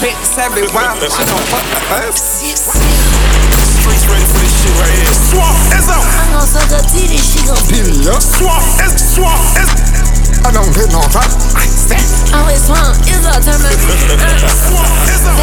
Big savage, wild. She gon' fuck my ass. Streets ready for this shit right here. Swap is up. I'm gon' suck her titty, she gon' Pity up. Swap is. I don't hit no top. always swamp, is a turn my Swap is up.